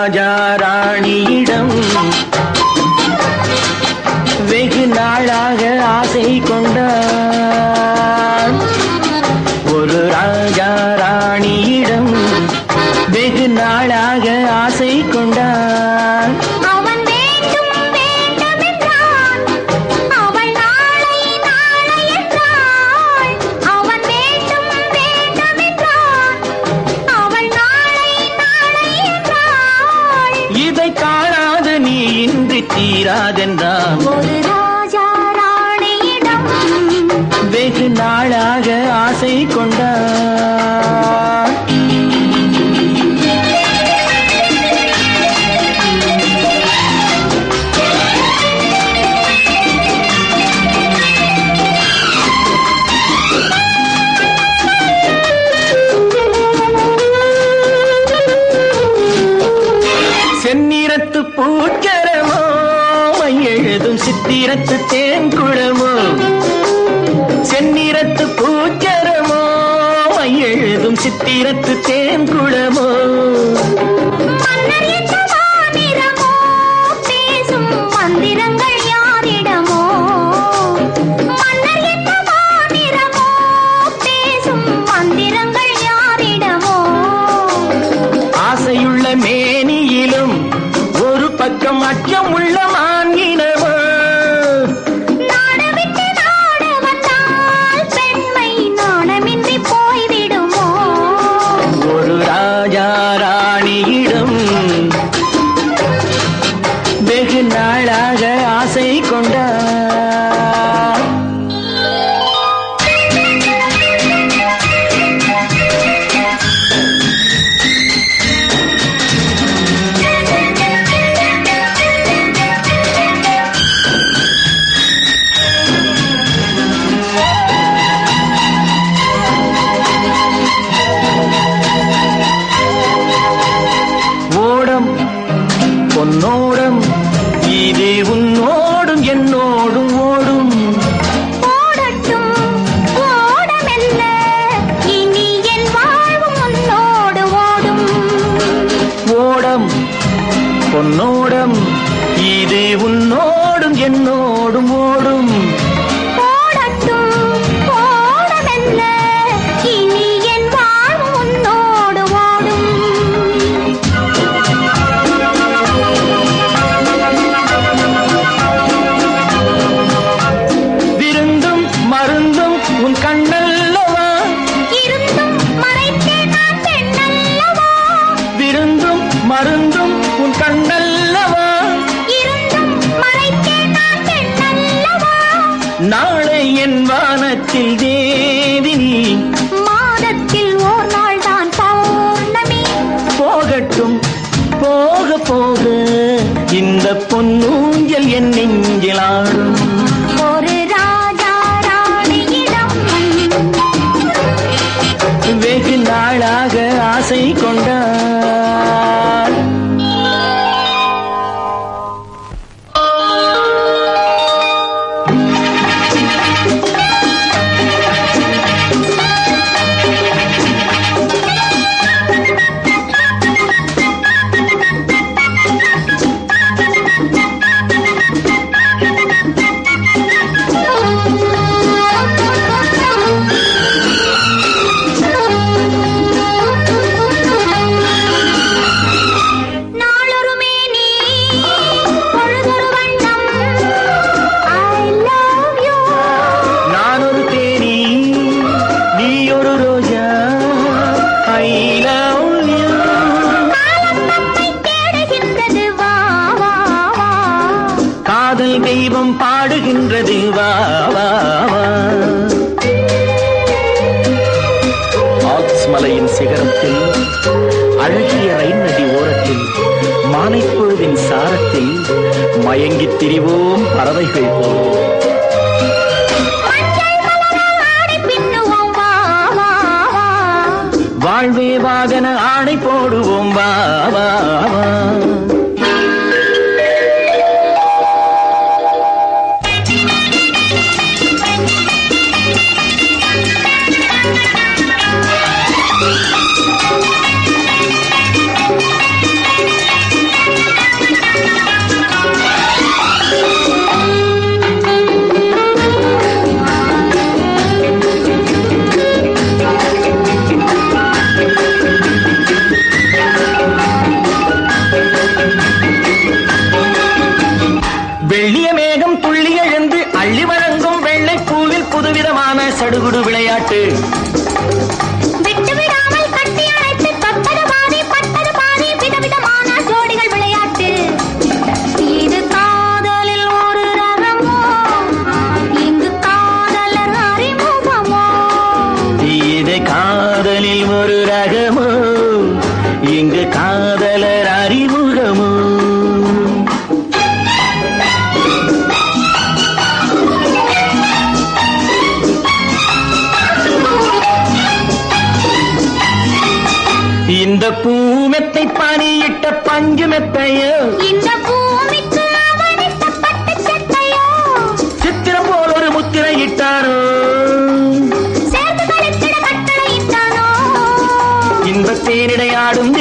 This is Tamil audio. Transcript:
ராஜா ராணியிடம் வெகு நாளாக ஆசை கொண்டான். ஒரு ராஜா ராணியிடம் வெகு நாளாக ஆசை கொண்டான். அவன் வேண்டும் வேண்டும் என்றான், அவள் நாளை நாளை என்றாள். அவன் வேண்டும் வேண்டும் என்றான், அவள் நாளை நாளை என்றாள். இதை காணாது நீ இன்றி தீராதென்றான். ஒரு ராஜா ராணியிடம் வெகு நாளாக ஆசை கொண்டான். செந்நிறத்து பூச்சரமோ எழுதும் சித்திரத்து தேன்குளமோ. செந்நிறத்து பூச்சரமோ எழுதும் சித்திரத்து தேன்குளமோ. மன்னர் என்ற மாநிறமோ பேசும் மந்திரங்கள் யாரிடமோ. மன்னர் என்ற மாநிறமோ பேசும் மந்திரங்கள் யாரிடமோ. ஆசையுள்ள மேனியிலும் ஒரு பக்கம் அச்சம் உள்ள மான்கினவோ. நாடு விட்டு நாடு வந்தால் பெண்மை நாணமின்றி போய்விடுமோ. ஒரு ராஜா ராணியிடம் வெகு நாளாக ஆசை கொண்டான். ஓடம் பொன்னோடம் இது உன்னோடும் என்னோடும் ஓடும். ஓடட்டும் ஓடமெல்ல இனி என் வாழ்வு முன்னோடு ஓடும். ஓடம் பொன்னோடம் இது உன்னோடும் என்னோடும் ஓடும். ஓடட்டும் ஓடமெல்ல இனி என் வாழ்வு முன்னோடு ஓடும். விருந்தும் மருந்தும் உன் கண்ணல்லவா. இருந்தும் மறைத்தேன் நான் பெண்ணல்லவா. விருந்தும் மருந்தும் உன் கண்ணல்லவா. இருந்தும் மறைத்தேன் நான் பெண்ணல்லவா. நாளை என் வானத்தில் தேவினி. மாதத்தில் ஓர் நாள் தான் பௌர்ணமி. போகட்டும் போக போக இந்த பொன்னூஞ்சல் என் நெஞ்சில் ஆடும். ஒரு ராஜா ராணியிடம் வெகு நாளாக ஆசை கொண்டான். நாளொரு மேனி பொழுதொரு வண்ணம். I love you. நான் ஒரு தேனி நீ ஒரு ரோஜா. I love you. காலம் நம்மை தேடுகின்றது வா வா வா. காதல் தெய்வம் பாடுகின்றது வா வா வா. ஆல்ப்ஸ் மலையின் சிகரத்தில் அழகிய ரைன் நதி ஓரத்தில் மானைப்பொழுதின் சாரத்தில் மயங்கித் திரிவோம் பறவைகள் போல். மஞ்சள் மலரால் ஆடை பின்னுவோம் வா வா வா. வாழ்வே வாகன ஆணை போடுவோம் வா வா வா. விதமான சடுகுடு விளையாட்டு. விட்டு விடாமல் கட்டி அணைத்து தொட்டது பாதி பட்டது பாதி விதவிதமான ஜோடிகள் விளையாட்டு. இது காதலில் ஒரு ரகமோ, இங்கு காதலர் அறிமுகமோ. இது காதலில் ஒரு ரகமோ, இங்கு காதலர் அறிமுகமோ. இந்த பூமெத்தை பணியிட்ட பஞ்சு மெத்தையோ, இந்த பூமிக்கு அவனிட்ட பட்டு சட்டையோ, சித்திரம் போல் ஒரு முத்திரையிட்டாரோ, சேர்த்து கழித்திட கட்டளையிட்டானோ. இன்பத் தேனிடையாடும்